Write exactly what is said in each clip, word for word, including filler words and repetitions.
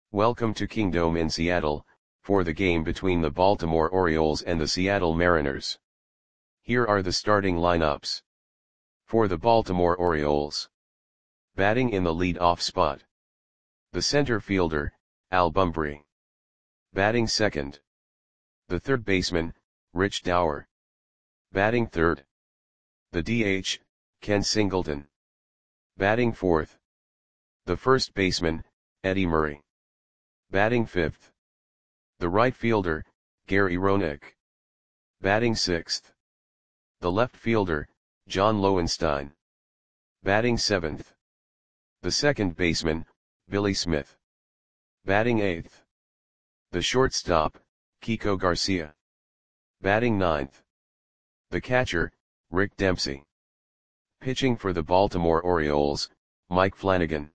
Welcome to Kingdome in Seattle, for the game between the Baltimore Orioles and the Seattle Mariners. Here are the starting lineups. For the Baltimore Orioles. Batting in the lead-off spot. The center fielder, Al Bumbry. Batting second. The third baseman, Rich Dauer. Batting third. The D H, Ken Singleton. Batting fourth. The first baseman, Eddie Murray. Batting fifth. The right fielder, Gary Roenick. Batting sixth. The left fielder, John Lowenstein. Batting seventh. The second baseman, Billy Smith. Batting eighth. The shortstop, Kiko Garcia. Batting ninth. The catcher, Rick Dempsey. Pitching for the Baltimore Orioles, Mike Flanagan.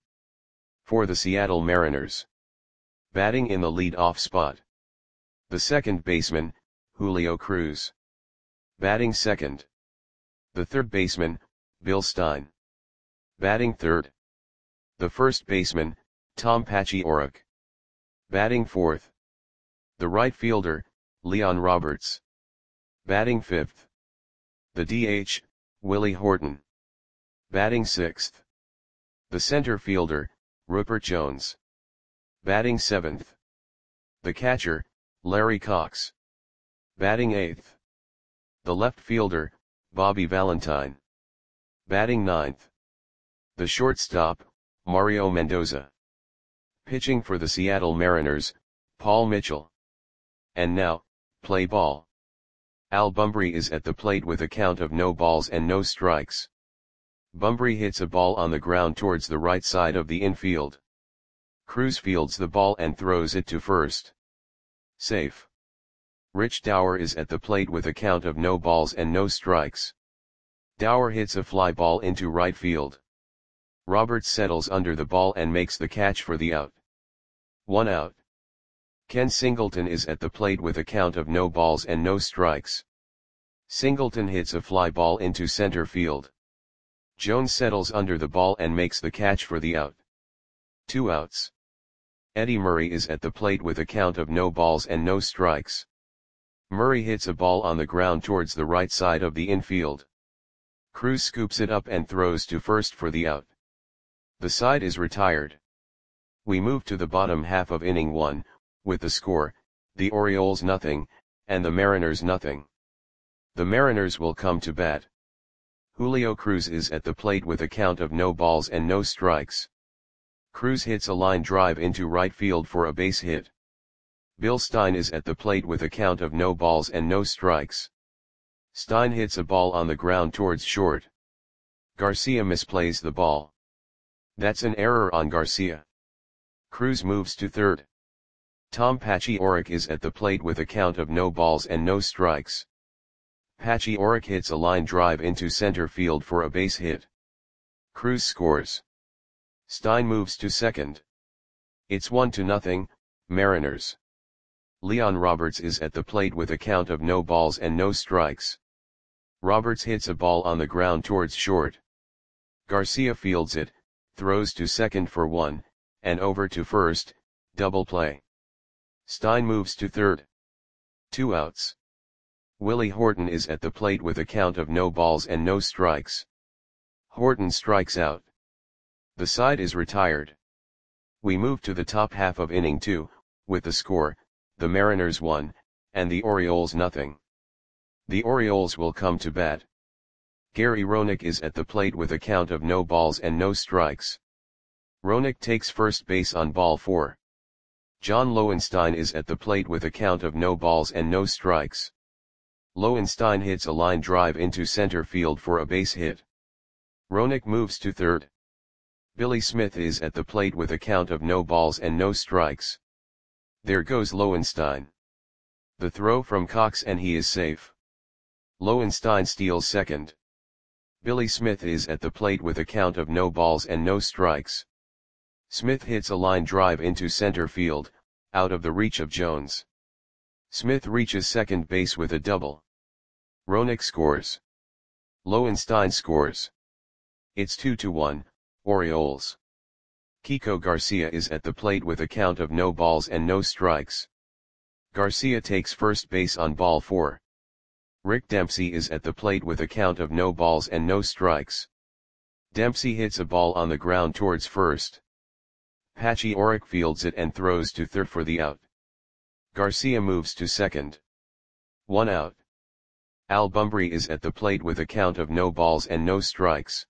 For the Seattle Mariners. Batting in the lead-off spot. The second baseman, Julio Cruz. Batting second. The third baseman, Bill Stein. Batting third. The first baseman, Tom Paciorek. Batting fourth. The right fielder, Leon Roberts. Batting fifth. The D H, Willie Horton. Batting sixth. The center fielder, Rupert Jones. Batting seventh. The catcher, Larry Cox. Batting eighth. The left fielder, Bobby Valentine. Batting ninth. The shortstop, Mario Mendoza. Pitching for the Seattle Mariners, Paul Mitchell. And now, play ball. Al Bumbry is at the plate with a count of no balls and no strikes. Bumbry hits a ball on the ground towards the right side of the infield. Cruz fields the ball and throws it to first. Safe. Rich Dauer is at the plate with a count of no balls and no strikes. Dauer hits a fly ball into right field. Roberts settles under the ball and makes the catch for the out. One out. Ken Singleton is at the plate with a count of no balls and no strikes. Singleton hits a fly ball into center field. Jones settles under the ball and makes the catch for the out. Two outs. Eddie Murray is at the plate with a count of no balls and no strikes. Murray hits a ball on the ground towards the right side of the infield. Cruz scoops it up and throws to first for the out. The side is retired. We move to the bottom half of inning one, with the score, the Orioles nothing, and the Mariners nothing. The Mariners will come to bat. Julio Cruz is at the plate with a count of no balls and no strikes. Cruz hits a line drive into right field for a base hit. Bill Stein is at the plate with a count of no balls and no strikes. Stein hits a ball on the ground towards short. Garcia misplays the ball. That's an error on Garcia. Cruz moves to third. Tom Paciorek is at the plate with a count of no balls and no strikes. Paciorek hits a line drive into center field for a base hit. Cruz scores. Stein moves to second. It's one to nothing, Mariners. Leon Roberts is at the plate with a count of no balls and no strikes. Roberts hits a ball on the ground towards short. Garcia fields it, throws to second for one, and over to first, double play. Stein moves to third. Two outs. Willie Horton is at the plate with a count of no balls and no strikes. Horton strikes out. The side is retired. We move to the top half of inning two, with the score, the Mariners one, and the Orioles nothing. The Orioles will come to bat. Gary Roenick is at the plate with a count of no balls and no strikes. Roenick takes first base on ball four. John Lowenstein is at the plate with a count of no balls and no strikes. Lowenstein hits a line drive into center field for a base hit. Roenick moves to third. Billy Smith is at the plate with a count of no balls and no strikes. There goes Lowenstein. The throw from Cox and he is safe. Lowenstein steals second. Billy Smith is at the plate with a count of no balls and no strikes. Smith hits a line drive into center field, out of the reach of Jones. Smith reaches second base with a double. Roenick scores. Lowenstein scores. It's two to one, Orioles. Kiko Garcia is at the plate with a count of no balls and no strikes. Garcia takes first base on ball four. Rick Dempsey is at the plate with a count of no balls and no strikes. Dempsey hits a ball on the ground towards first. Patchy Oric fields it and throws to third for the out. Garcia moves to second. One out. Al Bumbry is at the plate with a count of no balls and no strikes.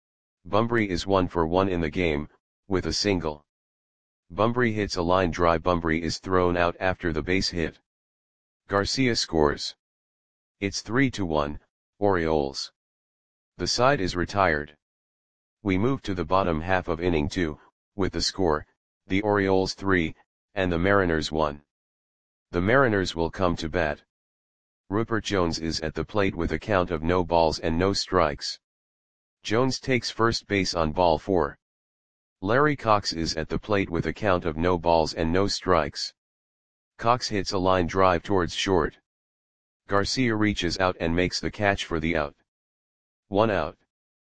Bumbry is one for one in the game, with a single. Bumbry hits a line drive. Bumbry is thrown out after the base hit. Garcia scores. It's three to one, Orioles. The side is retired. We move to the bottom half of inning two, with the score, the Orioles three, and the Mariners one. The Mariners will come to bat. Rupert Jones is at the plate with a count of no balls and no strikes. Jones takes first base on ball four. Larry Cox is at the plate with a count of no balls and no strikes. Cox hits a line drive towards short. Garcia reaches out and makes the catch for the out. One out.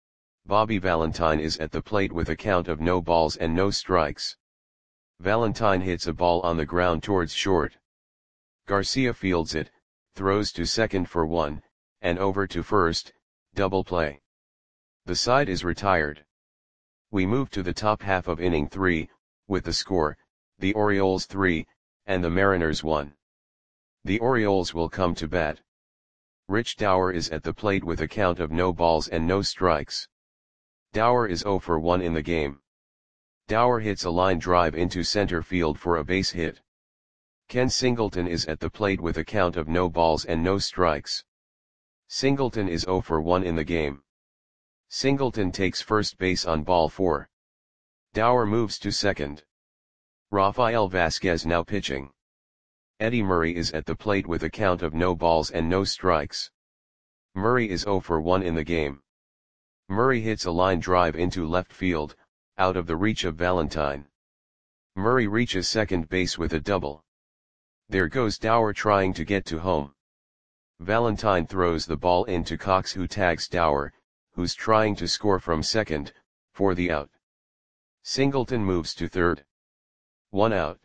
Bobby Valentine is at the plate with a count of no balls and no strikes. Valentine hits a ball on the ground towards short. Garcia fields it, throws to second for one, and over to first, double play. The side is retired. We move to the top half of inning three, with the score, the Orioles three, and the Mariners one. The Orioles will come to bat. Rich Dower is at the plate with a count of no balls and no strikes. Dower is zero for one in the game. Dower hits a line drive into center field for a base hit. Ken Singleton is at the plate with a count of no balls and no strikes. Singleton is zero for one in the game. Singleton takes first base on ball four. Dower moves to second. Rafael Vasquez now pitching. Eddie Murray is at the plate with a count of no balls and no strikes. Murray is zero for one in the game. Murray hits a line drive into left field, out of the reach of Valentine. Murray reaches second base with a double. There goes Dower trying to get to home. Valentine throws the ball into Cox, who tags Dower, who's trying to score from second, for the out. Singleton moves to third. One out.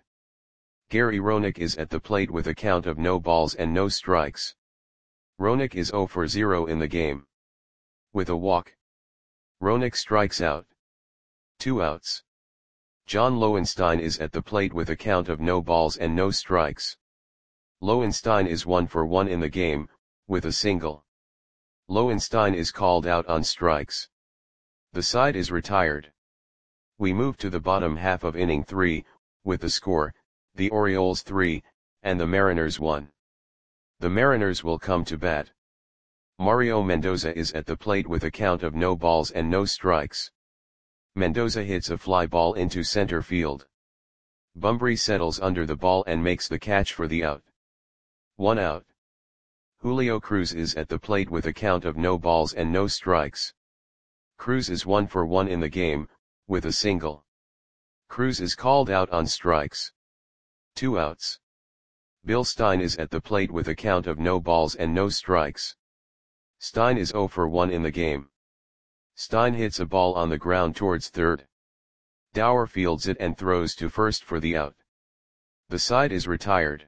Gary Roenick is at the plate with a count of no balls and no strikes. Roenick is zero for zero in the game. With a walk, Roenick strikes out. Two outs. John Lowenstein is at the plate with a count of no balls and no strikes. Lowenstein is one for one in the game, with a single. Lowenstein is called out on strikes. The side is retired. We move to the bottom half of inning three, with the score, the Orioles three, and the Mariners one. The Mariners will come to bat. Mario Mendoza is at the plate with a count of no balls and no strikes. Mendoza hits a fly ball into center field. Bumbry settles under the ball and makes the catch for the out. One out. Julio Cruz is at the plate with a count of no balls and no strikes. Cruz is one for one in the game, with a single. Cruz is called out on strikes. Two outs. Bill Stein is at the plate with a count of no balls and no strikes. Stein is zero for one in the game. Stein hits a ball on the ground towards third. Dower fields it and throws to first for the out. The side is retired.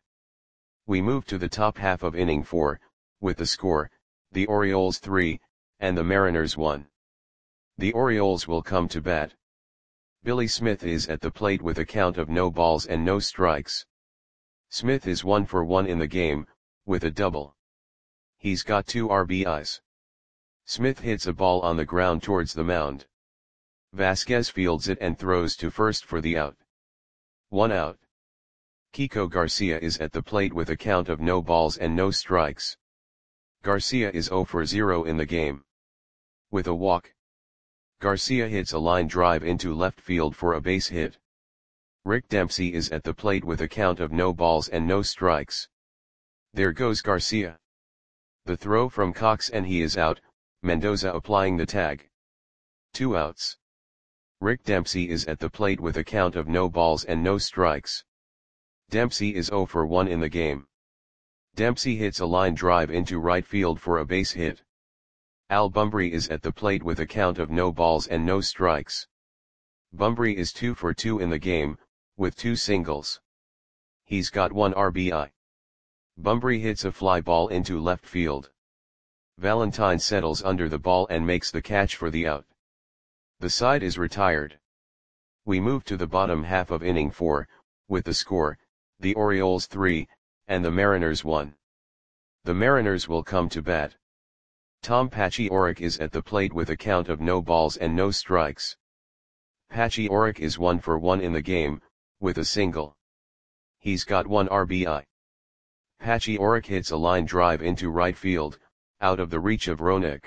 We move to the top half of inning four, with the score, the Orioles three, and the Mariners one. The Orioles will come to bat. Billy Smith is at the plate with a count of no balls and no strikes. Smith is one for one in the game, with a double. He's got two R B Is. Smith hits a ball on the ground towards the mound. Vasquez fields it and throws to first for the out. One out. Kiko Garcia is at the plate with a count of no balls and no strikes. Garcia is zero for zero in the game. With a walk, Garcia hits a line drive into left field for a base hit. Rick Dempsey is at the plate with a count of no balls and no strikes. There goes Garcia. The throw from Cox and he is out, Mendoza applying the tag. Two outs. Rick Dempsey is at the plate with a count of no balls and no strikes. Dempsey is zero for one in the game. Dempsey hits a line drive into right field for a base hit. Al Bumbry is at the plate with a count of no balls and no strikes. Bunbury is two for two in the game, with two singles. He's got one R B I. Bunbury hits a fly ball into left field. Valentine settles under the ball and makes the catch for the out. The side is retired. We move to the bottom half of inning four, with the score, the Orioles three, and the Mariners one. The Mariners will come to bat. Tom Paciorek is at the plate with a count of no balls and no strikes. Paciorek is one for one in the game, with a single. He's got one R B I. Paciorek hits a line drive into right field, out of the reach of Roenick.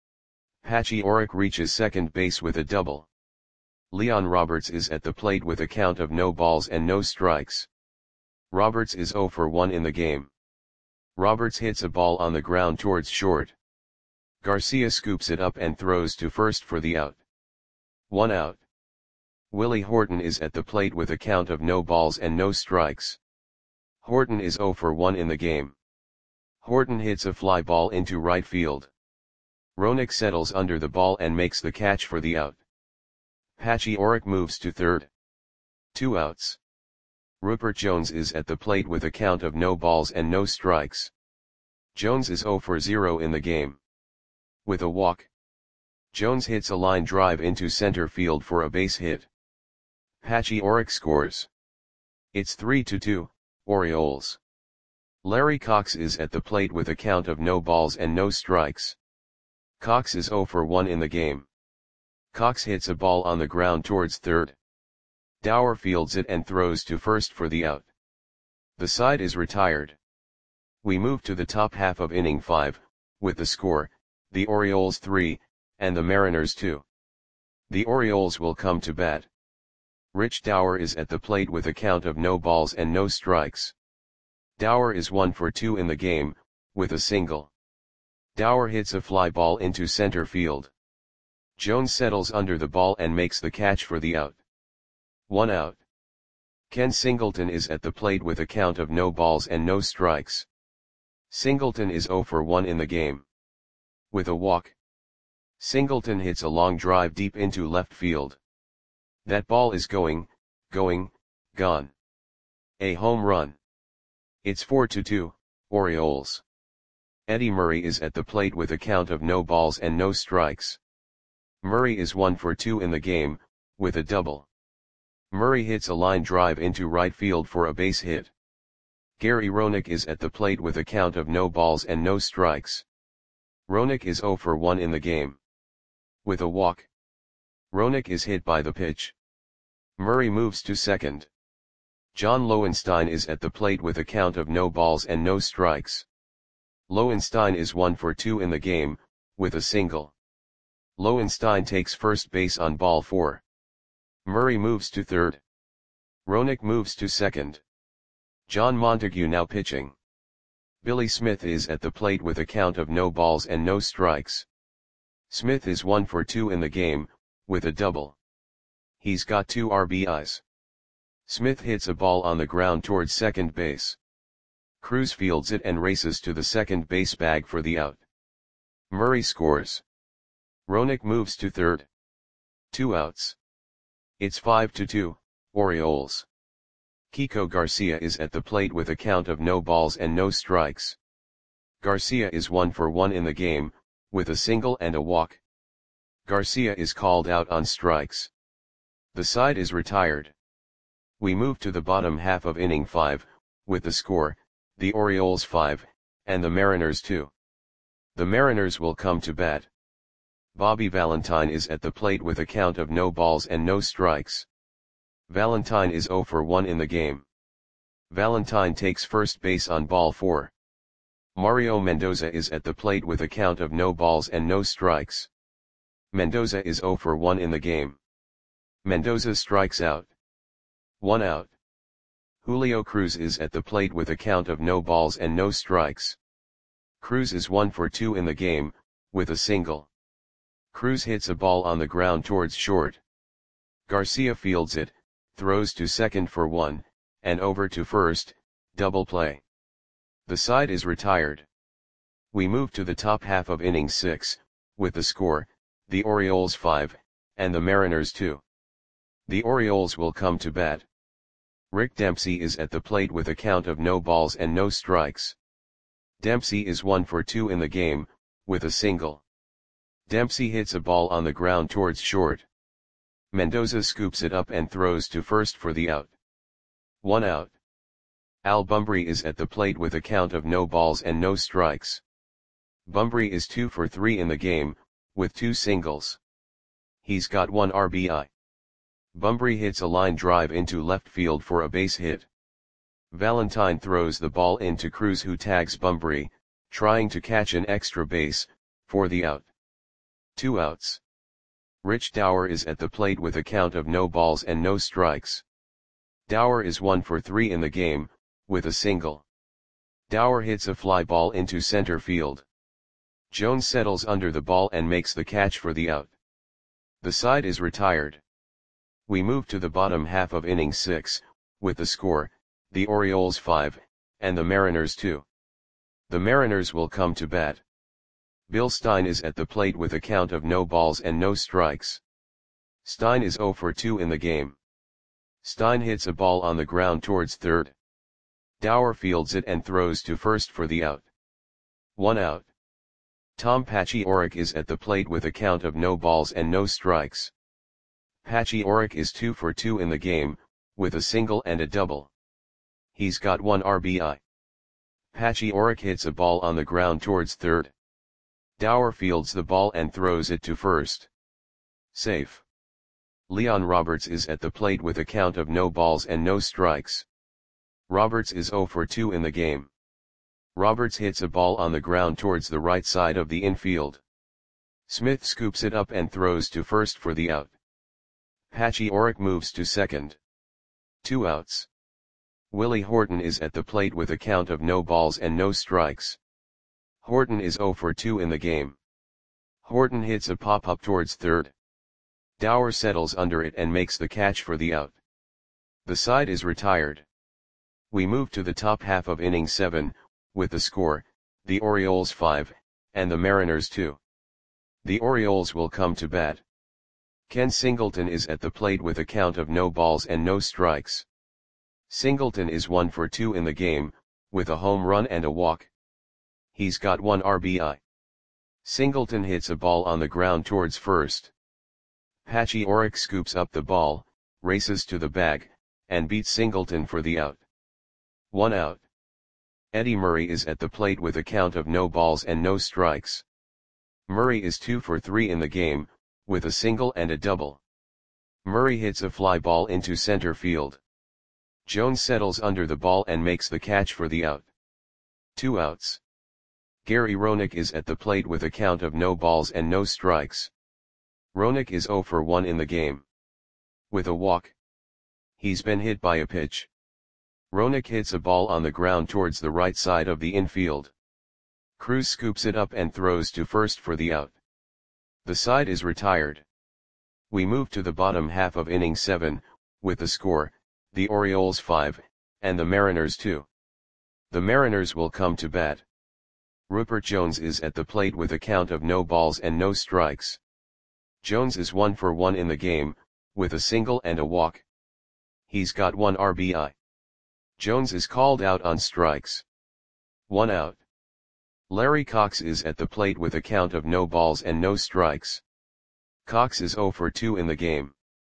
Paciorek reaches second base with a double. Leon Roberts is at the plate with a count of no balls and no strikes. Roberts is zero for one in the game. Roberts hits a ball on the ground towards short. Garcia scoops it up and throws to first for the out. One out. Willie Horton is at the plate with a count of no balls and no strikes. Horton is zero for one in the game. Horton hits a fly ball into right field. Roenick settles under the ball and makes the catch for the out. Paciorek moves to third. Two outs. Rupert Jones is at the plate with a count of no balls and no strikes. Jones is zero for zero in the game. With a walk. Jones hits a line drive into center field for a base hit. Paciorek scores. It's three to two, Orioles. Larry Cox is at the plate with a count of no balls and no strikes. Cox is zero for one in the game. Cox hits a ball on the ground towards third. Dower fields it and throws to first for the out. The side is retired. We move to the top half of inning five, with the score, the Orioles three, and the Mariners two. The Orioles will come to bat. Rich Dower is at the plate with a count of no balls and no strikes. Dower is one for two in the game, with a single. Dower hits a fly ball into center field. Jones settles under the ball and makes the catch for the out. One out. Ken Singleton is at the plate with a count of no balls and no strikes. Singleton is zero for one in the game. With a walk. Singleton hits a long drive deep into left field. That ball is going, going, gone. A home run. It's four to two, Orioles. Eddie Murray is at the plate with a count of no balls and no strikes. Murray is one for two in the game, with a double. Murray hits a line drive into right field for a base hit. Gary Roenick is at the plate with a count of no balls and no strikes. Roenick is zero for one in the game. With a walk. Roenick is hit by the pitch. Murray moves to second. John Lowenstein is at the plate with a count of no balls and no strikes. Lowenstein is one for two in the game, with a single. Lowenstein takes first base on ball four. Murray moves to third. Roenick moves to second. John Montague now pitching. Billy Smith is at the plate with a count of no balls and no strikes. Smith is one for two in the game, with a double. He's got two R B Is. Smith hits a ball on the ground towards second base. Cruz fields it and races to the second base bag for the out. Murray scores. Roenick moves to third. Two outs. It's five to two, Orioles. Kiko Garcia is at the plate with a count of no balls and no strikes. Garcia is one for one in the game, with a single and a walk. Garcia is called out on strikes. The side is retired. We move to the bottom half of inning five, with the score, the Orioles five, and the Mariners two. The Mariners will come to bat. Bobby Valentine is at the plate with a count of no balls and no strikes. Valentine is zero for one in the game. Valentine takes first base on ball four. Mario Mendoza is at the plate with a count of no balls and no strikes. Mendoza is zero for one in the game. Mendoza strikes out. One out. Julio Cruz is at the plate with a count of no balls and no strikes. Cruz is one for two in the game, with a single. Cruz hits a ball on the ground towards short. Garcia fields it, throws to second for one, and over to first, double play. The side is retired. We move to the top half of inning six, with the score, the Orioles five, and the Mariners two. The Orioles will come to bat. Rick Dempsey is at the plate with a count of no balls and no strikes. Dempsey is one for two in the game, with a single. Dempsey hits a ball on the ground towards short. Mendoza scoops it up and throws to first for the out. One out. Al Bumbry is at the plate with a count of no balls and no strikes. Bumbry is two for three in the game, with two singles. He's got one R B I. Bumbry hits a line drive into left field for a base hit. Valentine throws the ball into Cruz, who tags Bumbry, trying to catch an extra base, for the out. Two outs. Rich Dower is at the plate with a count of no balls and no strikes. Dower is one for three in the game, with a single. Dower hits a fly ball into center field. Jones settles under the ball and makes the catch for the out. The side is retired. We move to the bottom half of inning six, with the score, the Orioles five, and the Mariners two. The Mariners will come to bat. Bill Stein is at the plate with a count of no balls and no strikes. Stein is zero for two in the game. Stein hits a ball on the ground towards third. Dower fields it and throws to first for the out. One out. Tom Paciorek is at the plate with a count of no balls and no strikes. Paciorek is two for two in the game, with a single and a double. He's got one R B I. Paciorek hits a ball on the ground towards third. Dower fields the ball and throws it to first. Safe. Leon Roberts is at the plate with a count of no balls and no strikes. Roberts is zero for two in the game. Roberts hits a ball on the ground towards the right side of the infield. Smith scoops it up and throws to first for the out. Paciorek moves to second. Two outs. Willie Horton is at the plate with a count of no balls and no strikes. Horton is zero for two in the game. Horton hits a pop-up towards third. Dower settles under it and makes the catch for the out. The side is retired. We move to the top half of inning seven, with the score, the Orioles five, and the Mariners two. The Orioles will come to bat. Ken Singleton is at the plate with a count of no balls and no strikes. Singleton is one for two in the game, with a home run and a walk. He's got one R B I. Singleton hits a ball on the ground towards first. Paciorek scoops up the ball, races to the bag, and beats Singleton for the out. One out. Eddie Murray is at the plate with a count of no balls and no strikes. Murray is two for three in the game, with a single and a double. Murray hits a fly ball into center field. Jones settles under the ball and makes the catch for the out. Two outs. Gary Roenick is at the plate with a count of no balls and no strikes. Roenick is zero for one in the game. With a walk. He's been hit by a pitch. Roenick hits a ball on the ground towards the right side of the infield. Cruz scoops it up and throws to first for the out. The side is retired. We move to the bottom half of inning seven, with the score, the Orioles five, and the Mariners two. The Mariners will come to bat. Rupert Jones is at the plate with a count of no balls and no strikes. Jones is one for one in the game, with a single and a walk. He's got one R B I. Jones is called out on strikes. One out. Larry Cox is at the plate with a count of no balls and no strikes. Cox is zero for two in the game.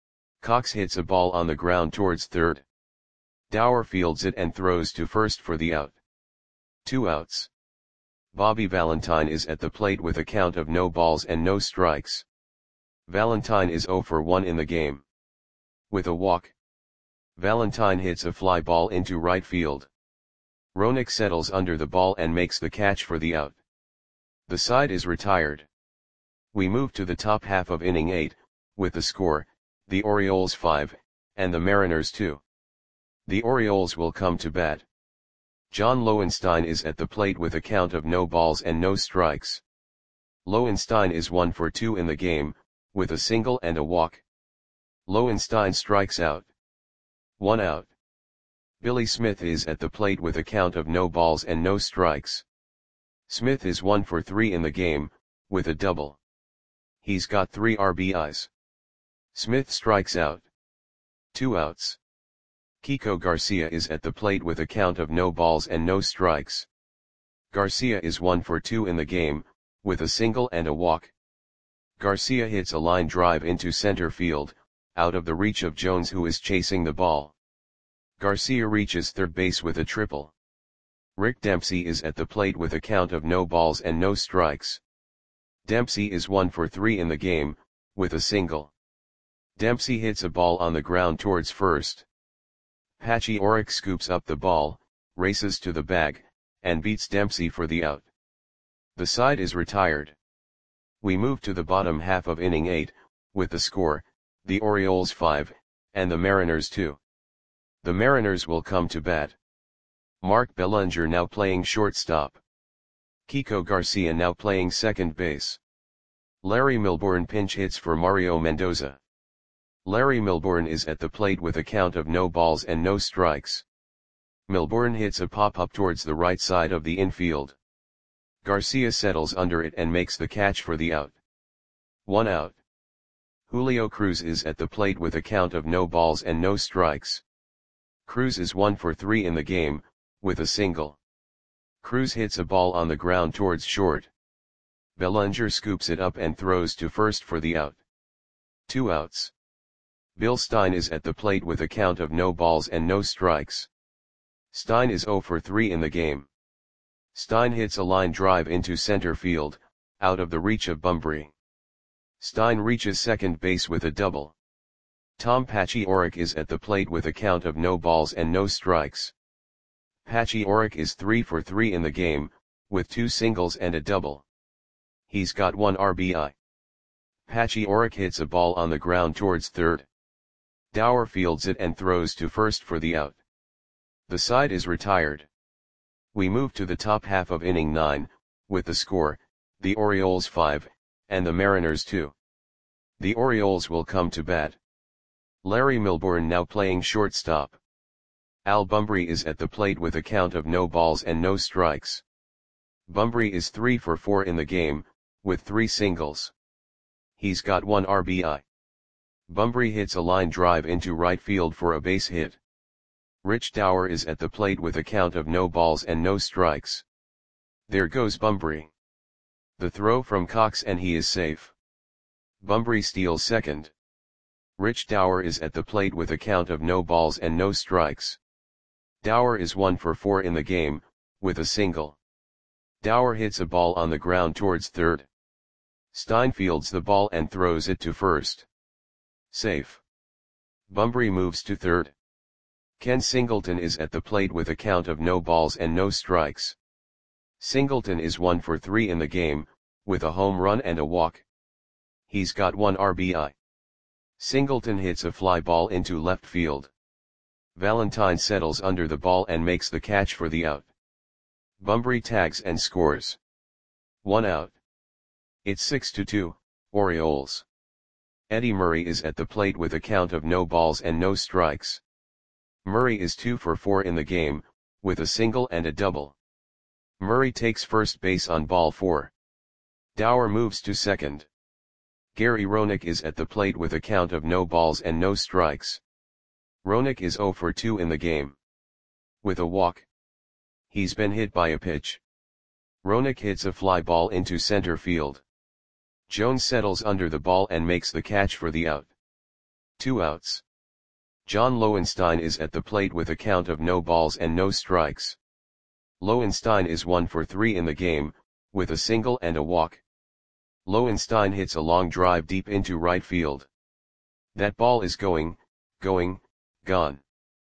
Cox hits a ball on the ground towards third. Dower fields it and throws to first for the out. Two outs. Bobby Valentine is at the plate with a count of no balls and no strikes. Valentine is zero for one in the game. With a walk. Valentine hits a fly ball into right field. Roenick settles under the ball and makes the catch for the out. The side is retired. We move to the top half of inning eight, with the score, the Orioles five, and the Mariners two. The Orioles will come to bat. John Lowenstein is at the plate with a count of no balls and no strikes. Lowenstein is one for two in the game, with a single and a walk. Lowenstein strikes out. One out. Billy Smith is at the plate with a count of no balls and no strikes. Smith is one for three in the game, with a double. He's got three R B Is. Smith strikes out. Two outs. Kiko Garcia is at the plate with a count of no balls and no strikes. Garcia is one for two in the game, with a single and a walk. Garcia hits a line drive into center field, out of the reach of Jones, who is chasing the ball. Garcia reaches third base with a triple. Rick Dempsey is at the plate with a count of no balls and no strikes. Dempsey is one for three in the game, with a single. Dempsey hits a ball on the ground towards first. Patchy Oric scoops up the ball, races to the bag, and beats Dempsey for the out. The side is retired. We move to the bottom half of inning eight, with the score, the Orioles five, and the Mariners two. The Mariners will come to bat. Mark Bellinger now playing shortstop. Kiko Garcia now playing second base. Larry Milbourne pinch hits for Mario Mendoza. Larry Milbourne is at the plate with a count of no balls and no strikes. Milbourne hits a pop-up towards the right side of the infield. Garcia settles under it and makes the catch for the out. One out. Julio Cruz is at the plate with a count of no balls and no strikes. Cruz is one for three in the game, with a single. Cruz hits a ball on the ground towards short. Bellinger scoops it up and throws to first for the out. Two outs. Bill Stein is at the plate with a count of no balls and no strikes. Stein is zero for three in the game. Stein hits a line drive into center field, out of the reach of Bunbury. Stein reaches second base with a double. Tom Patchy Oric is at the plate with a count of no balls and no strikes. Patchy Oric is three for three in the game, with two singles and a double. He's got one R B I. Patchy Oric hits a ball on the ground towards third. Dower fields it and throws to first for the out. The side is retired. We move to the top half of inning nine, with the score, the Orioles five, and the Mariners two. The Orioles will come to bat. Larry Milbourne now playing shortstop. Al Bunbury is at the plate with a count of no balls and no strikes. Bunbury is three for four in the game, with three singles. He's got one R B I. Bunbury hits a line drive into right field for a base hit. Rich Dower is at the plate with a count of no balls and no strikes. There goes Bunbury. The throw from Cox and he is safe. Bunbury steals second. Rich Dower is at the plate with a count of no balls and no strikes. Dower is one for four in the game, with a single. Dower hits a ball on the ground towards third. Stein fields the ball and throws it to first. Safe. Bunbury moves to third. Ken Singleton is at the plate with a count of no balls and no strikes. Singleton is one for three in the game, with a home run and a walk. He's got one R B I. Singleton hits a fly ball into left field. Valentine settles under the ball and makes the catch for the out. Bunbury tags and scores. One out. It's six to two, Orioles. Eddie Murray is at the plate with a count of no balls and no strikes. Murray is two for four in the game, with a single and a double. Murray takes first base on ball four. Dower moves to second. Gary Roenick is at the plate with a count of no balls and no strikes. Roenick is zero for two in the game. With a walk. He's been hit by a pitch. Roenick hits a fly ball into center field. Jones settles under the ball and makes the catch for the out. Two outs. John Lowenstein is at the plate with a count of no balls and no strikes. Lowenstein is one for three in the game, with a single and a walk. Lowenstein hits a long drive deep into right field. That ball is going, going, gone.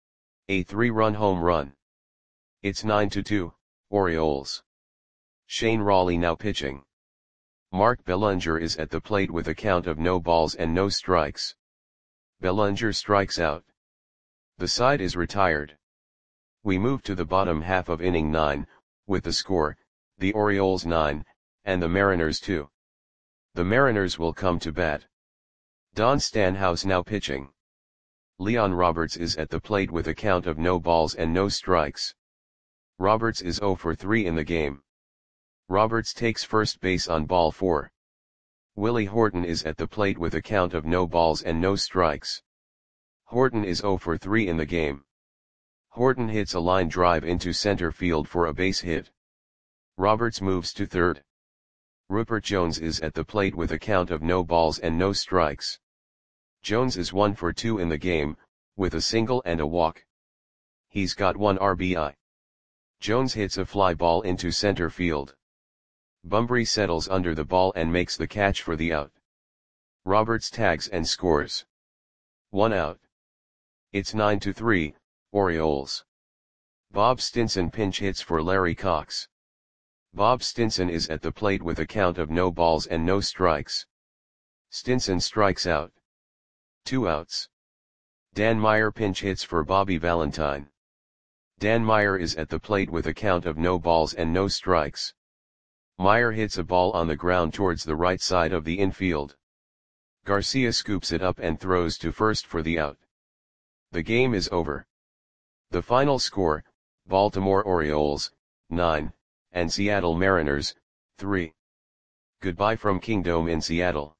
A three-run home run. It's nine to two, Orioles. Shane Rawley now pitching. Mark Bellinger is at the plate with a count of no balls and no strikes. Bellinger strikes out. The side is retired. We move to the bottom half of inning nine, with the score, the Orioles nine, and the Mariners two. The Mariners will come to bat. Don Stanhouse now pitching. Leon Roberts is at the plate with a count of no balls and no strikes. Roberts is zero for three in the game. Roberts takes first base on ball four. Willie Horton is at the plate with a count of no balls and no strikes. Horton is zero for three in the game. Horton hits a line drive into center field for a base hit. Roberts moves to third. Rupert Jones is at the plate with a count of no balls and no strikes. Jones is one for two in the game, with a single and a walk. He's got one R B I. Jones hits a fly ball into center field. Bunbury settles under the ball and makes the catch for the out. Roberts tags and scores. One out. It's nine to three, Orioles. Bob Stinson pinch hits for Larry Cox. Bob Stinson is at the plate with a count of no balls and no strikes. Stinson strikes out. Two outs. Dan Meyer pinch hits for Bobby Valentine. Dan Meyer is at the plate with a count of no balls and no strikes. Meyer hits a ball on the ground towards the right side of the infield. Garcia scoops it up and throws to first for the out. The game is over. The final score, Baltimore Orioles, nine, and Seattle Mariners, three. Goodbye from Kingdome in Seattle.